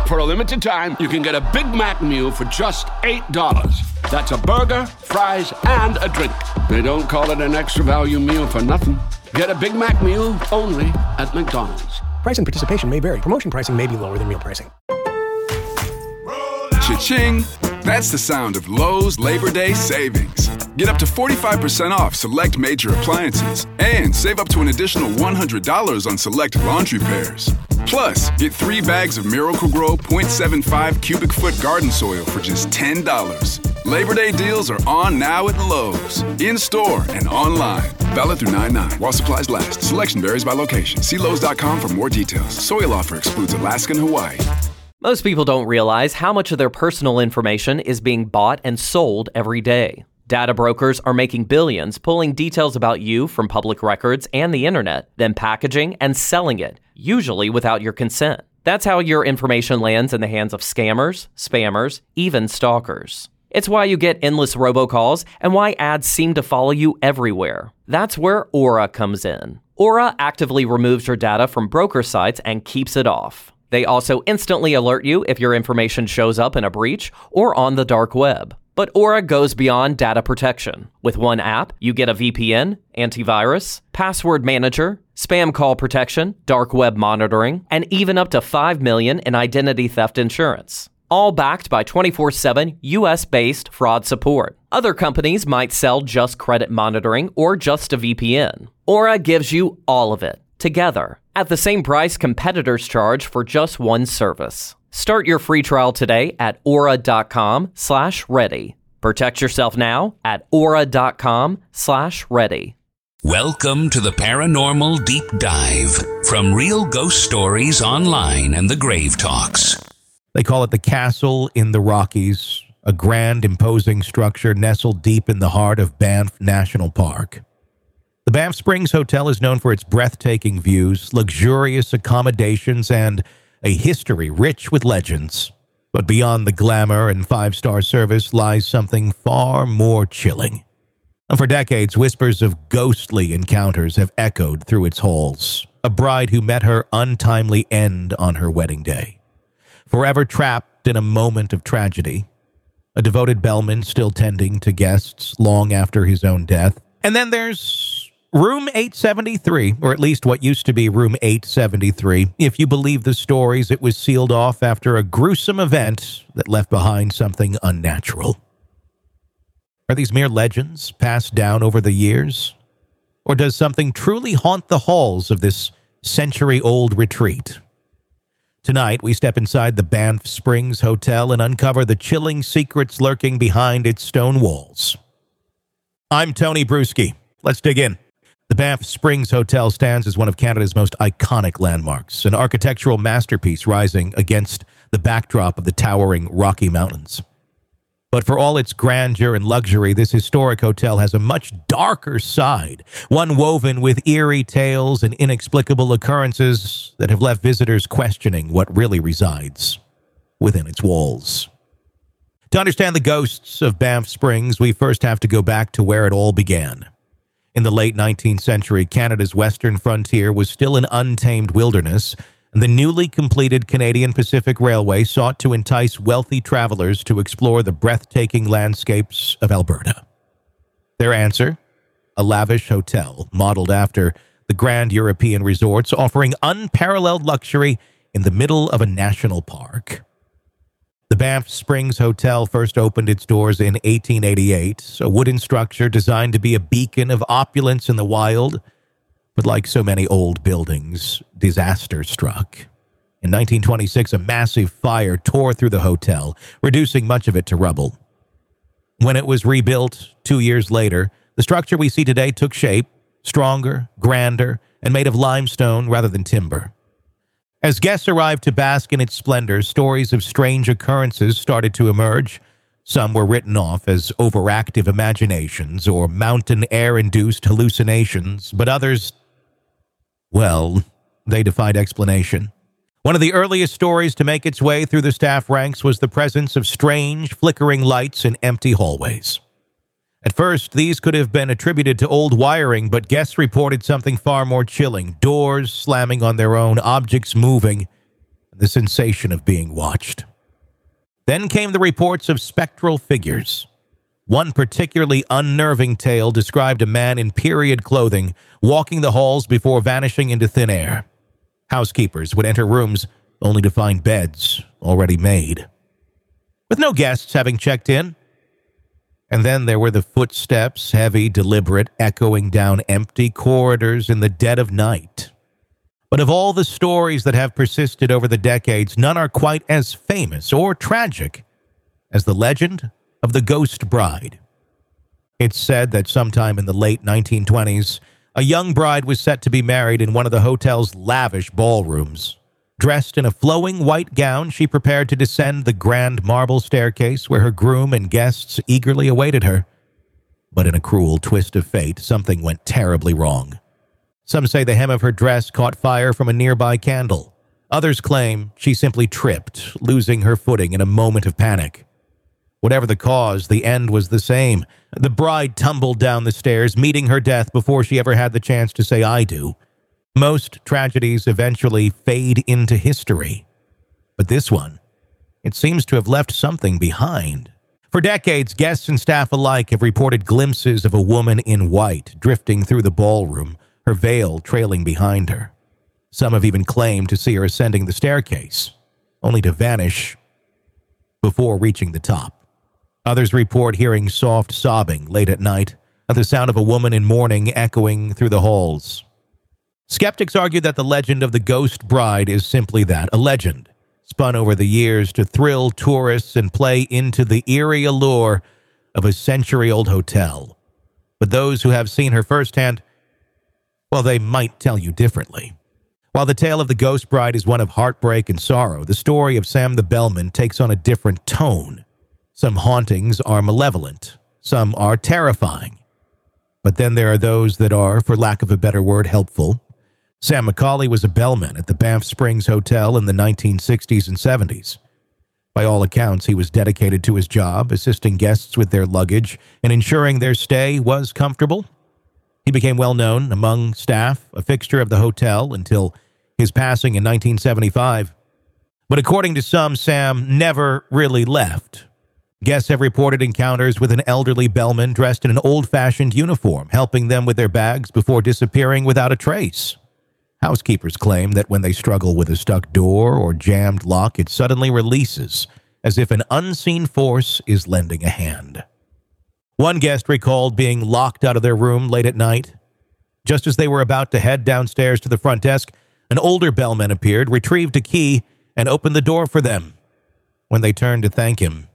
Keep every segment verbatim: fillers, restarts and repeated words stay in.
For a limited time, you can get a Big Mac meal for just eight dollars. That's a burger, fries, and a drink. They don't call it an extra value meal for nothing. Get a Big Mac meal only at McDonald's. Price and participation may vary. Promotion pricing may be lower than meal pricing. Cha-ching! That's the sound of Lowe's Labor Day savings. Get up to forty-five percent off select major appliances and save up to an additional one hundred dollars on select laundry pairs. Plus, get three bags of Miracle-Gro point seven five cubic foot garden soil for just ten dollars. Labor Day deals are on now at Lowe's, in-store and online. Valid through nine nine while supplies last. Selection varies by location. See Lowe's dot com for more details. Soil offer excludes Alaska and Hawaii. Most people don't realize how much of their personal information is being bought and sold every day. Data brokers are making billions pulling details about you from public records and the internet, then packaging and selling it, usually without your consent. That's how your information lands in the hands of scammers, spammers, even stalkers. It's why you get endless robocalls and why ads seem to follow you everywhere. That's where Aura comes in. Aura actively removes your data from broker sites and keeps it off. They also instantly alert you if your information shows up in a breach or on the dark web. But Aura goes beyond data protection. With one app, you get a V P N, antivirus, password manager, spam call protection, dark web monitoring, and even up to five million dollars in identity theft insurance. All backed by twenty-four seven U S-based fraud support. Other companies might sell just credit monitoring or just a V P N. Aura gives you all of it, together, at the same price competitors charge for just one service. Start your free trial today at aura.com slash ready. Protect yourself now at aura.com slash ready. Welcome to the Paranormal Deep Dive from Real Ghost Stories Online and the Grave Talks. They call it the Castle in the Rockies, a grand, imposing structure nestled deep in the heart of Banff National Park. The Banff Springs Hotel is known for its breathtaking views, luxurious accommodations, and a history rich with legends. But beyond the glamour and five-star service lies something far more chilling. And for decades, whispers of ghostly encounters have echoed through its halls. A bride who met her untimely end on her wedding day. Forever trapped in a moment of tragedy. A devoted bellman still tending to guests long after his own death. And then there's Room eight seventy-three, or at least what used to be Room eight seventy-three. If you believe the stories, it was sealed off after a gruesome event that left behind something unnatural. Are these mere legends passed down over the years? Or does something truly haunt the halls of this century-old retreat? Tonight, we step inside the Banff Springs Hotel and uncover the chilling secrets lurking behind its stone walls. I'm Tony Bruschi. Let's dig in. The Banff Springs Hotel stands as one of Canada's most iconic landmarks, an architectural masterpiece rising against the backdrop of the towering Rocky Mountains. But for all its grandeur and luxury, this historic hotel has a much darker side, one woven with eerie tales and inexplicable occurrences that have left visitors questioning what really resides within its walls. To understand the ghosts of Banff Springs, we first have to go back to where it all began. In the late nineteenth century, Canada's western frontier was still an untamed wilderness, and the newly completed Canadian Pacific Railway sought to entice wealthy travelers to explore the breathtaking landscapes of Alberta. Their answer? A lavish hotel modeled after the grand European resorts, offering unparalleled luxury in the middle of a national park. The Banff Springs Hotel first opened its doors in eighteen eighty-eight, a wooden structure designed to be a beacon of opulence in the wild. But like so many old buildings, disaster struck. In nineteen twenty-six, a massive fire tore through the hotel, reducing much of it to rubble. When it was rebuilt two years later, the structure we see today took shape, stronger, grander, and made of limestone rather than timber. As guests arrived to bask in its splendor, stories of strange occurrences started to emerge. Some were written off as overactive imaginations or mountain air-induced hallucinations, but others, well, they defied explanation. One of the earliest stories to make its way through the staff ranks was the presence of strange, flickering lights in empty hallways. At first, these could have been attributed to old wiring, but guests reported something far more chilling, doors slamming on their own, objects moving, the sensation of being watched. Then came the reports of spectral figures. One particularly unnerving tale described a man in period clothing walking the halls before vanishing into thin air. Housekeepers would enter rooms only to find beds already made, with no guests having checked in. And then there were the footsteps, heavy, deliberate, echoing down empty corridors in the dead of night. But of all the stories that have persisted over the decades, none are quite as famous or tragic as the legend of the Ghost Bride. It's said that sometime in the late nineteen twenties, a young bride was set to be married in one of the hotel's lavish ballrooms. Dressed in a flowing white gown, she prepared to descend the grand marble staircase where her groom and guests eagerly awaited her. But in a cruel twist of fate, something went terribly wrong. Some say the hem of her dress caught fire from a nearby candle. Others claim she simply tripped, losing her footing in a moment of panic. Whatever the cause, the end was the same. The bride tumbled down the stairs, meeting her death before she ever had the chance to say "I do." Most tragedies eventually fade into history. But this one, it seems to have left something behind. For decades, guests and staff alike have reported glimpses of a woman in white drifting through the ballroom, her veil trailing behind her. Some have even claimed to see her ascending the staircase, only to vanish before reaching the top. Others report hearing soft sobbing late at night, and the sound of a woman in mourning echoing through the halls. Skeptics argue that the legend of the Ghost Bride is simply that, a legend, spun over the years to thrill tourists and play into the eerie allure of a century-old hotel. But those who have seen her firsthand, well, they might tell you differently. While the tale of the Ghost Bride is one of heartbreak and sorrow, the story of Sam the Bellman takes on a different tone. Some hauntings are malevolent, some are terrifying. But then there are those that are, for lack of a better word, helpful. Sam McCauley was a bellman at the Banff Springs Hotel in the nineteen sixties and seventies. By all accounts, he was dedicated to his job, assisting guests with their luggage and ensuring their stay was comfortable. He became well known among staff, a fixture of the hotel until his passing in nineteen seventy-five. But according to some, Sam never really left. Guests have reported encounters with an elderly bellman dressed in an old-fashioned uniform, helping them with their bags before disappearing without a trace. Housekeepers claim that when they struggle with a stuck door or jammed lock, it suddenly releases, as if an unseen force is lending a hand. One guest recalled being locked out of their room late at night. Just as they were about to head downstairs to the front desk, an older bellman appeared, retrieved a key, and opened the door for them. When they turned to thank him,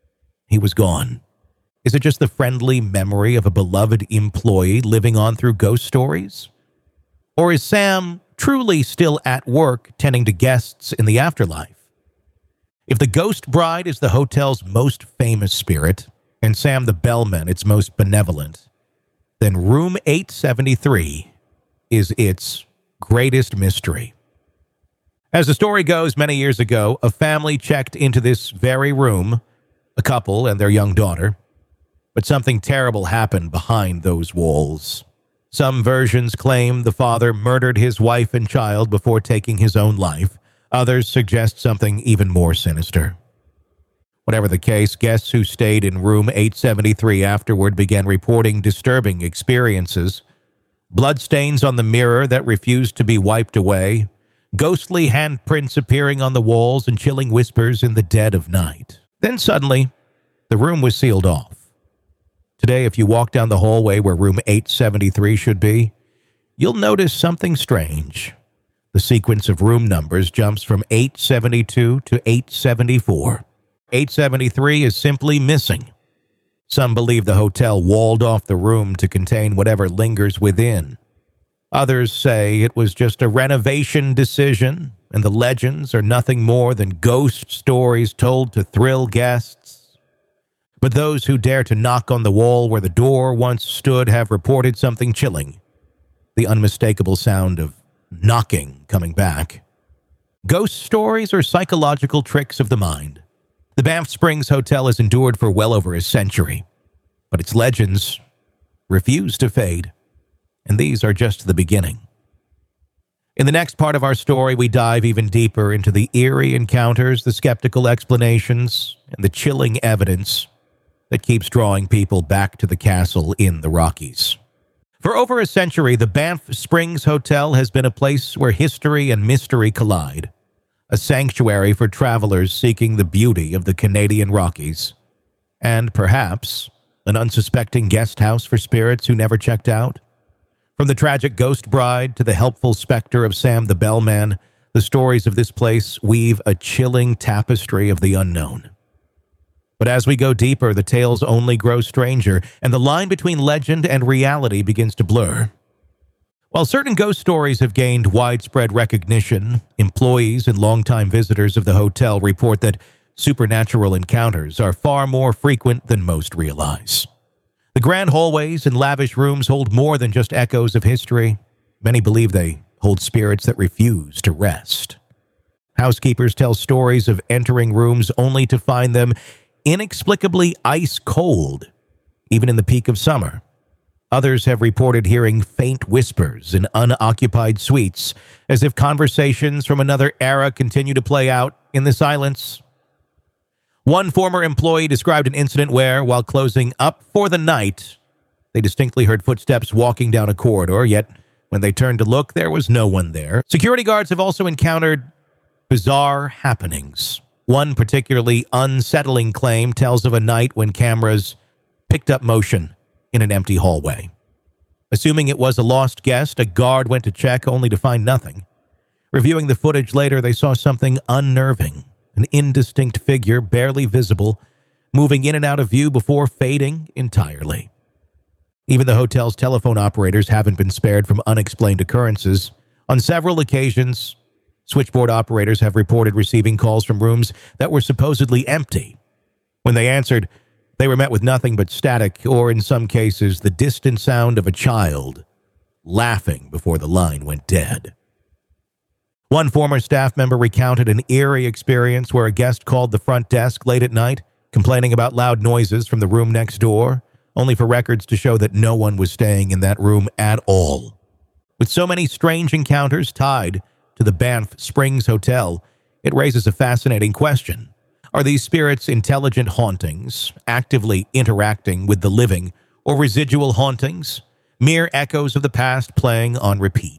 he was gone. Is it just the friendly memory of a beloved employee living on through ghost stories? Or is Sam truly still at work tending to guests in the afterlife? If the Ghost Bride is the hotel's most famous spirit, and Sam the Bellman its most benevolent, then Room eight seventy-three is its greatest mystery. As the story goes, many years ago, a family checked into this very room, a couple and their young daughter, but something terrible happened behind those walls. Some versions claim the father murdered his wife and child before taking his own life. Others suggest something even more sinister. Whatever the case, guests who stayed in room eight seventy-three afterward began reporting disturbing experiences. Bloodstains on the mirror that refused to be wiped away, ghostly handprints appearing on the walls, and chilling whispers in the dead of night. Then suddenly, the room was sealed off. Today, if you walk down the hallway where room eight seventy-three should be, you'll notice something strange. The sequence of room numbers jumps from eight seventy-two to eight seventy-four. eight seventy-three is simply missing. Some believe the hotel walled off the room to contain whatever lingers within. Others say it was just a renovation decision, and the legends are nothing more than ghost stories told to thrill guests. But those who dare to knock on the wall where the door once stood have reported something chilling. The unmistakable sound of knocking coming back. Ghost stories are psychological tricks of the mind. The Banff Springs Hotel has endured for well over a century, but its legends refuse to fade, and these are just the beginning. In the next part of our story, we dive even deeper into the eerie encounters, the skeptical explanations, and the chilling evidence that keeps drawing people back to the castle in the Rockies. For over a century, the Banff Springs Hotel has been a place where history and mystery collide, a sanctuary for travelers seeking the beauty of the Canadian Rockies, and perhaps an unsuspecting guest house for spirits who never checked out. From the tragic ghost bride to the helpful specter of Sam the Bellman, the stories of this place weave a chilling tapestry of the unknown. But as we go deeper, the tales only grow stranger, and the line between legend and reality begins to blur. While certain ghost stories have gained widespread recognition, employees and longtime visitors of the hotel report that supernatural encounters are far more frequent than most realize. The grand hallways and lavish rooms hold more than just echoes of history. Many believe they hold spirits that refuse to rest. Housekeepers tell stories of entering rooms only to find them inexplicably ice cold, even in the peak of summer. Others have reported hearing faint whispers in unoccupied suites, as if conversations from another era continue to play out in the silence. One former employee described an incident where, while closing up for the night, they distinctly heard footsteps walking down a corridor, yet when they turned to look, there was no one there. Security guards have also encountered bizarre happenings. One particularly unsettling claim tells of a night when cameras picked up motion in an empty hallway. Assuming it was a lost guest, a guard went to check only to find nothing. Reviewing the footage later, they saw something unnerving. An indistinct figure, barely visible, moving in and out of view before fading entirely. Even the hotel's telephone operators haven't been spared from unexplained occurrences. On several occasions, switchboard operators have reported receiving calls from rooms that were supposedly empty. When they answered, they were met with nothing but static, or in some cases, the distant sound of a child laughing before the line went dead. One former staff member recounted an eerie experience where a guest called the front desk late at night, complaining about loud noises from the room next door, only for records to show that no one was staying in that room at all. With so many strange encounters tied to the Banff Springs Hotel, it raises a fascinating question. Are these spirits intelligent hauntings, actively interacting with the living, or residual hauntings, mere echoes of the past playing on repeat?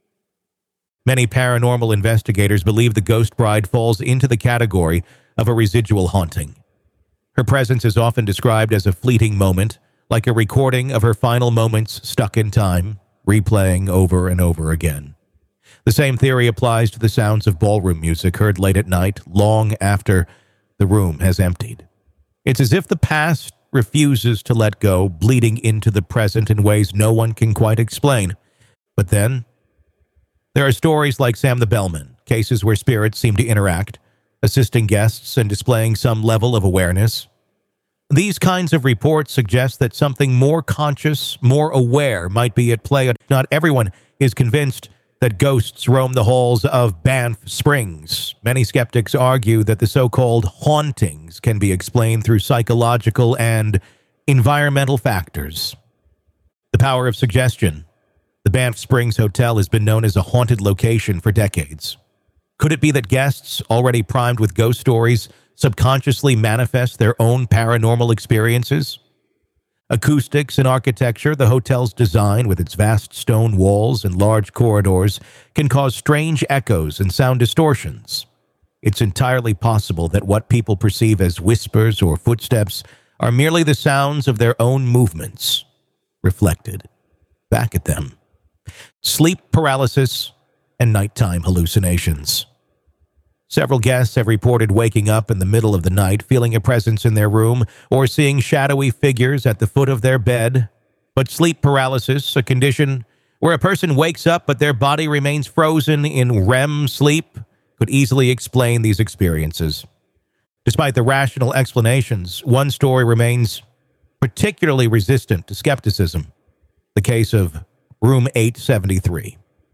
Many paranormal investigators believe the ghost bride falls into the category of a residual haunting. Her presence is often described as a fleeting moment, like a recording of her final moments stuck in time, replaying over and over again. The same theory applies to the sounds of ballroom music heard late at night, long after the room has emptied. It's as if the past refuses to let go, bleeding into the present in ways no one can quite explain. But then, there are stories like Sam the Bellman, cases where spirits seem to interact, assisting guests and displaying some level of awareness. These kinds of reports suggest that something more conscious, more aware might be at play. Not everyone is convinced that ghosts roam the halls of Banff Springs. Many skeptics argue that the so-called hauntings can be explained through psychological and environmental factors. The power of suggestion. The Banff Springs Hotel has been known as a haunted location for decades. Could it be that guests, already primed with ghost stories, subconsciously manifest their own paranormal experiences? Acoustics and architecture, the hotel's design with its vast stone walls and large corridors, can cause strange echoes and sound distortions. It's entirely possible that what people perceive as whispers or footsteps are merely the sounds of their own movements, reflected back at them. Sleep paralysis and nighttime hallucinations. Several guests have reported waking up in the middle of the night, feeling a presence in their room, or seeing shadowy figures at the foot of their bed. But sleep paralysis, a condition where a person wakes up but their body remains frozen in R E M sleep, could easily explain these experiences. Despite the rational explanations, one story remains particularly resistant to skepticism: the case of Room eight seventy-three.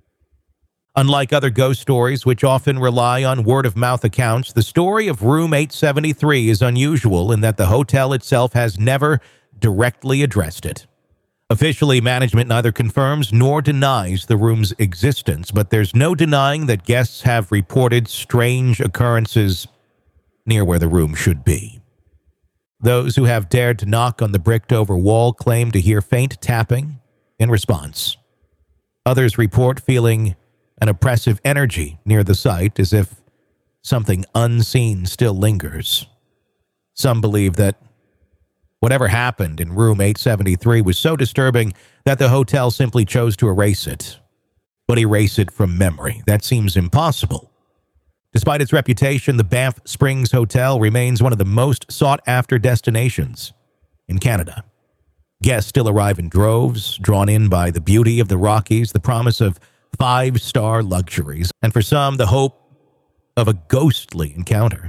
Unlike other ghost stories, which often rely on word-of-mouth accounts, the story of Room eight seventy-three is unusual in that the hotel itself has never directly addressed it. Officially, management neither confirms nor denies the room's existence, but there's no denying that guests have reported strange occurrences near where the room should be. Those who have dared to knock on the bricked-over wall claim to hear faint tapping in response. Others report feeling an oppressive energy near the site, as if something unseen still lingers. Some believe that whatever happened in room eight seventy-three was so disturbing that the hotel simply chose to erase it. But erase it from memory. That seems impossible. Despite its reputation, the Banff Springs Hotel remains one of the most sought-after destinations in Canada. Guests still arrive in droves, drawn in by the beauty of the Rockies, the promise of five-star luxuries, and for some, the hope of a ghostly encounter.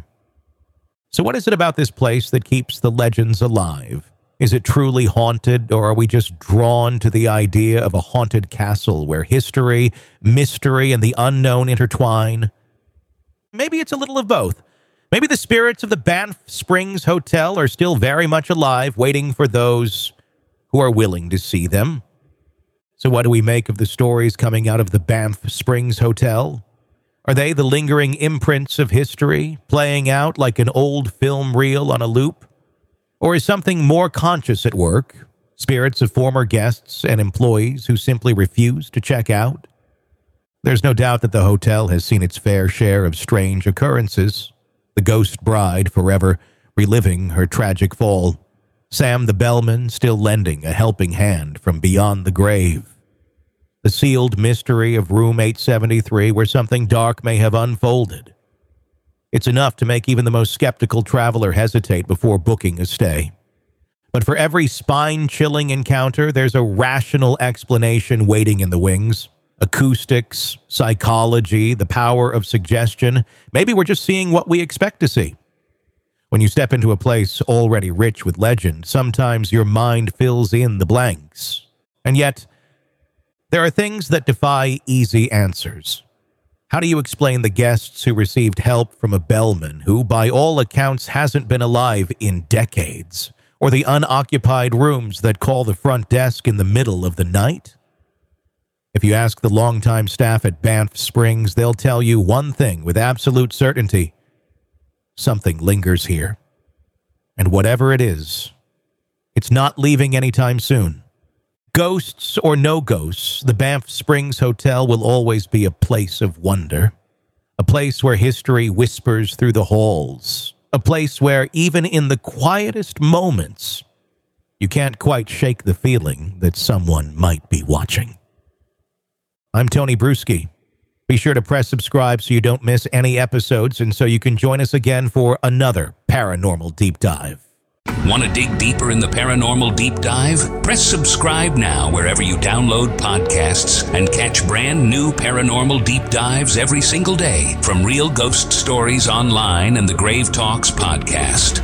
So what is it about this place that keeps the legends alive? Is it truly haunted, or are we just drawn to the idea of a haunted castle where history, mystery, and the unknown intertwine? Maybe it's a little of both. Maybe the spirits of the Banff Springs Hotel are still very much alive, waiting for those who are willing to see them. So what do we make of the stories coming out of the Banff Springs Hotel? Are they the lingering imprints of history, playing out like an old film reel on a loop? Or is something more conscious at work, spirits of former guests and employees who simply refuse to check out? There's no doubt that the hotel has seen its fair share of strange occurrences. The ghost bride forever reliving her tragic fall. Sam the bellman still lending a helping hand from beyond the grave. The sealed mystery of room eight seventy-three where something dark may have unfolded. It's enough to make even the most skeptical traveler hesitate before booking a stay. But for every spine-chilling encounter, there's a rational explanation waiting in the wings. Acoustics, psychology, the power of suggestion. Maybe we're just seeing what we expect to see. When you step into a place already rich with legend, sometimes your mind fills in the blanks. And yet, there are things that defy easy answers. How do you explain the guests who received help from a bellman who, by all accounts, hasn't been alive in decades? Or the unoccupied rooms that call the front desk in the middle of the night? If you ask the longtime staff at Banff Springs, they'll tell you one thing with absolute certainty. Something lingers here. And whatever it is, it's not leaving anytime soon. Ghosts or no ghosts, the Banff Springs Hotel will always be a place of wonder. A place where history whispers through the halls. A place where, even in the quietest moments, you can't quite shake the feeling that someone might be watching. I'm Tony Bruschi. Be sure to press subscribe so you don't miss any episodes and so you can join us again for another Paranormal Deep Dive. Want to dig deeper in the Paranormal Deep Dive? Press subscribe now wherever you download podcasts and catch brand new Paranormal Deep Dives every single day from Real Ghost Stories Online and the Grave Talks podcast.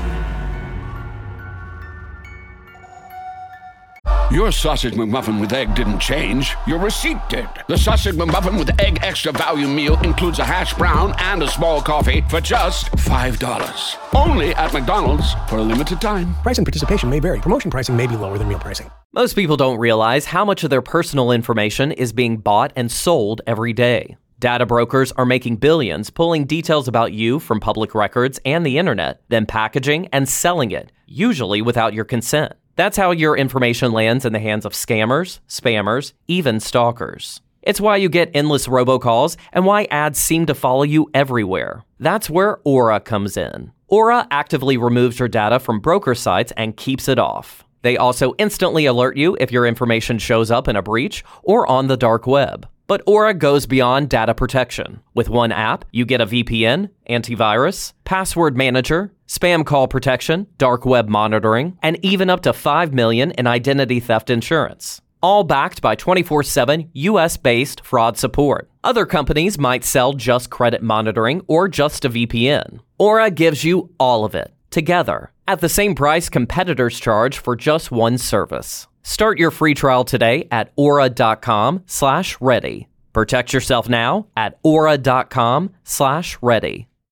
Your sausage McMuffin with egg didn't change. Your receipt did. The sausage McMuffin with egg extra value meal includes a hash brown and a small coffee for just five dollars. Only at McDonald's for a limited time. Price and participation may vary. Promotion pricing may be lower than real pricing. Most people don't realize how much of their personal information is being bought and sold every day. Data brokers are making billions pulling details about you from public records and the internet, then packaging and selling it, usually without your consent. That's how your information lands in the hands of scammers, spammers, even stalkers. It's why you get endless robocalls and why ads seem to follow you everywhere. That's where Aura comes in. Aura actively removes your data from broker sites and keeps it off. They also instantly alert you if your information shows up in a breach or on the dark web. But Aura goes beyond data protection. With one app, you get a V P N, antivirus, password manager, spam call protection, dark web monitoring, and even up to five million dollars in identity theft insurance. All backed by twenty-four seven U S-based fraud support. Other companies might sell just credit monitoring or just a V P N. Aura gives you all of it, together, at the same price competitors charge for just one service. Start your free trial today at aura.com slash ready. Protect yourself now at aura.com slash ready.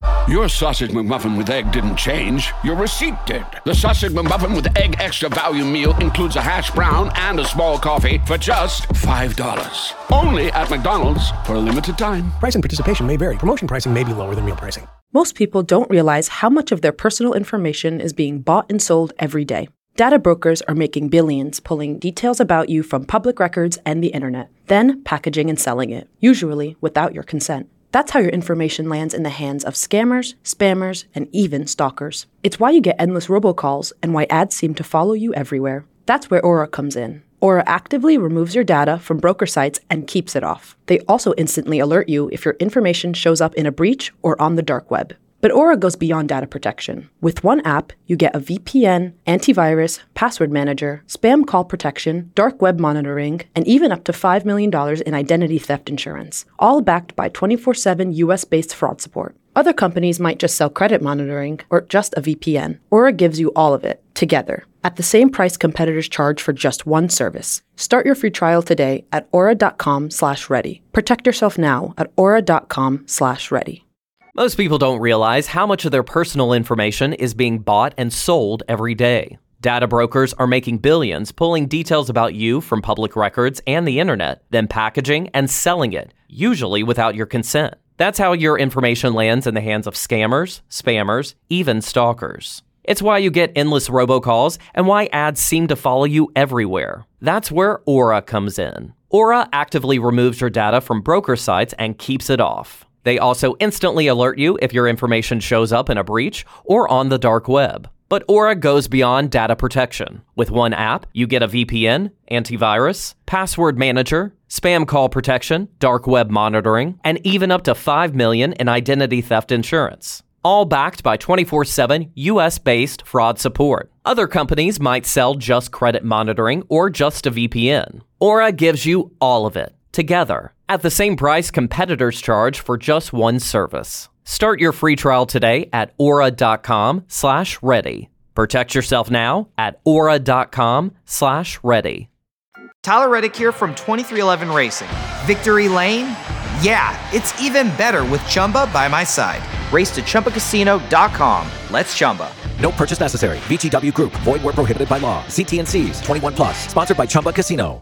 Your sausage McMuffin with egg didn't change. Your receipt did. The sausage McMuffin with egg extra value meal includes a hash brown and a small coffee for just five dollars. Only at McDonald's for a limited time. Price and participation may vary. Promotion pricing may be lower than meal pricing. Most people don't realize how much of their personal information is being bought and sold every day. Data brokers are making billions pulling details about you from public records and the internet, then packaging and selling it, usually without your consent. That's how your information lands in the hands of scammers, spammers, and even stalkers. It's why you get endless robocalls and why ads seem to follow you everywhere. That's where Aura comes in. Aura actively removes your data from broker sites and keeps it off. They also instantly alert you if your information shows up in a breach or on the dark web. But Aura goes beyond data protection. With one app, you get a V P N, antivirus, password manager, spam call protection, dark web monitoring, and even up to five million dollars in identity theft insurance, all backed by twenty-four seven U S-based fraud support. Other companies might just sell credit monitoring or just a V P N. Aura gives you all of it, together, at the same price competitors charge for just one service. Start your free trial today at aura.com slash ready. Protect yourself now at aura.com slash ready. Most people don't realize how much of their personal information is being bought and sold every day. Data brokers are making billions pulling details about you from public records and the internet, then packaging and selling it, usually without your consent. That's how your information lands in the hands of scammers, spammers, even stalkers. It's why you get endless robocalls and why ads seem to follow you everywhere. That's where Aura comes in. Aura actively removes your data from broker sites and keeps it off. They also instantly alert you if your information shows up in a breach or on the dark web. But Aura goes beyond data protection. With one app, you get a V P N, antivirus, password manager, spam call protection, dark web monitoring, and even up to five million dollars in identity theft insurance. All backed by twenty-four seven U S-based fraud support. Other companies might sell just credit monitoring or just a V P N. Aura gives you all of it, together, at the same price competitors charge for just one service. Start your free trial today at aura.com slash ready. Protect yourself now at aura.com slash ready. Tyler Reddick here from twenty-three eleven Racing. Victory Lane? Yeah, it's even better with Chumba by my side. Race to Chumba Casino dot com. Let's Chumba. No purchase necessary. V G W Group. Void where prohibited by law. See T and C's. twenty-one plus. Sponsored by Chumba Casino.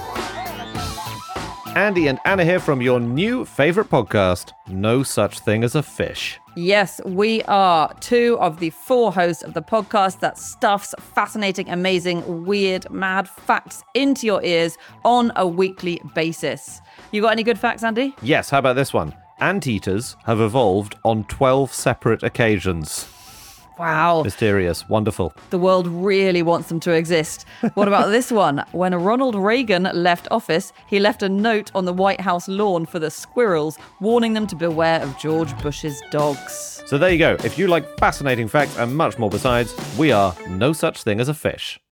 Andy and Anna here from your new favorite podcast, No Such Thing as a Fish. Yes, we are two of the four hosts of the podcast that stuffs fascinating, amazing, weird, mad facts into your ears on a weekly basis. You got any good facts, Andy? Yes, how about this one? Anteaters have evolved on twelve separate occasions. Wow. Mysterious. Wonderful. The world really wants them to exist. What about this one? When Ronald Reagan left office, he left a note on the White House lawn for the squirrels, warning them to beware of George Bush's dogs. So there you go. If you like fascinating facts and much more besides, we are No Such Thing as a Fish.